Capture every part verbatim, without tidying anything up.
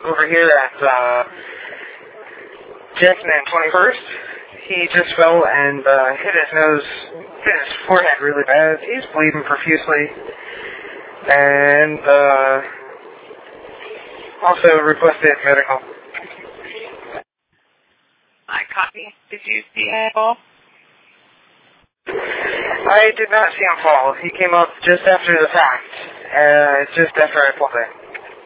over here at uh, Jackson and twenty-first. He just fell and uh, hit his nose, hit his forehead really bad. He's bleeding profusely. And uh, also requested medical. I copy. Did you see him fall? I did not see him fall. He came up just after the fact. Uh, just after I pulled in.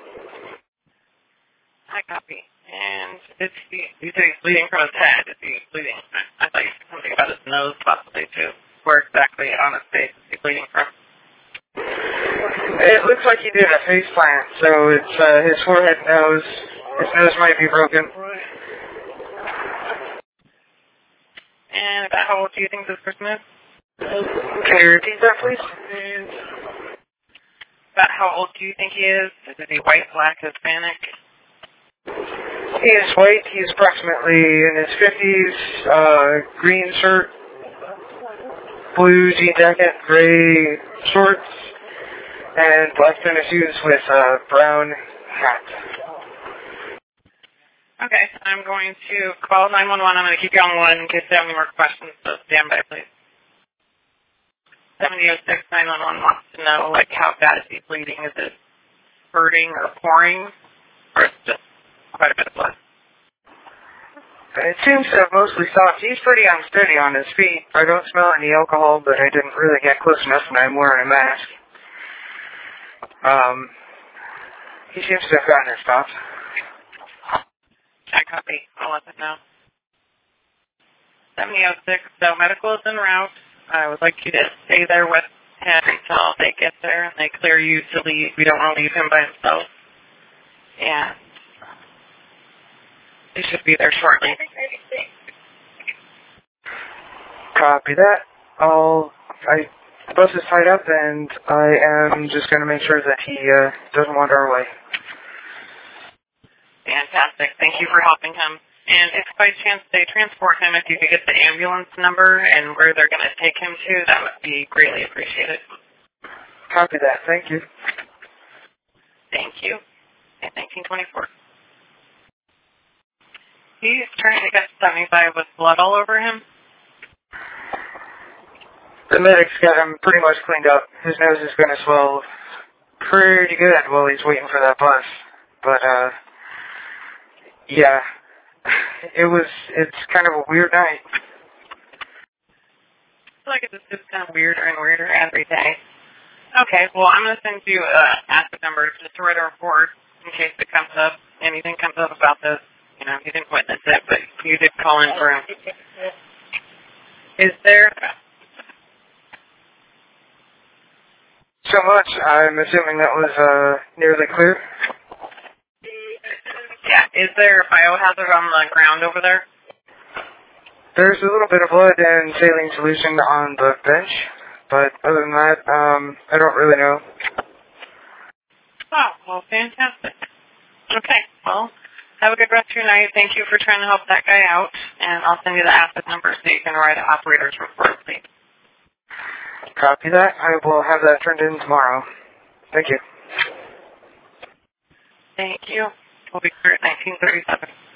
I copy. And is he, you said he's bleeding from his head. Is he bleeding? I thought you said something about his nose possibly too. Where exactly on his face is he bleeding from? It looks like he did a face plant, so it's uh, his forehead, nose. His nose might be broken. And about how old do you think this person is? Can you repeat that, please? About how old do you think he is? Is he white, black, Hispanic? He is white. He's approximately in his fifties. Uh, green shirt, blue jean jacket, gray shorts, and black tennis shoes with a brown hat. Okay, I'm going to call nine one one. I'm going to keep you on one in case you have any more questions, so stand by, please. seven oh six nine one one wants to know, like, how bad is he bleeding? Is it hurting or pouring? Or is it just quite a bit of blood? It seems to have mostly stopped. He's pretty unsteady on his feet. I don't smell any alcohol, but I didn't really get close enough and I'm wearing a mask. Um, he seems to have gotten it stopped. I copy. I'll let them know. seven oh six, so medical is en route. I would like you to stay there with him until they get there and they clear you to leave. We don't want to leave him by himself. And they should be there shortly. Copy that. I'll, I, the bus is tied up and I am just going to make sure that he uh, doesn't wander away. Fantastic. Thank you for helping him. And if by chance they transport him, if you could get the ambulance number and where they're going to take him to, that would be greatly appreciated. Copy that. Thank you. Thank you. And nineteen twenty-four. He's trying to get seventy-five with blood all over him. The medics got him pretty much cleaned up. His nose is going to swell pretty good while he's waiting for that bus. But, uh, yeah. It was, it's kind of a weird night. I feel like it's just kind of weirder and weirder every day. Okay, well, I'm going to send you uh, acid numbers just to write a report in case it comes up, anything comes up about this. You know, you didn't witness it, but you did call in for him. Is there... So much, I'm assuming that was uh, nearly clear. Yeah, is there a biohazard on the ground over there? There's a little bit of blood and saline solution on the bench, but other than that, um, I don't really know. Oh, well, fantastic. Okay, well, have a good rest of your night. Thank you for trying to help that guy out, and I'll send you the acid number so you can write an operator's report, please. Copy that. I will have that turned in tomorrow. Thank you. Thank you. We'll be clear at nineteen thirty-seven.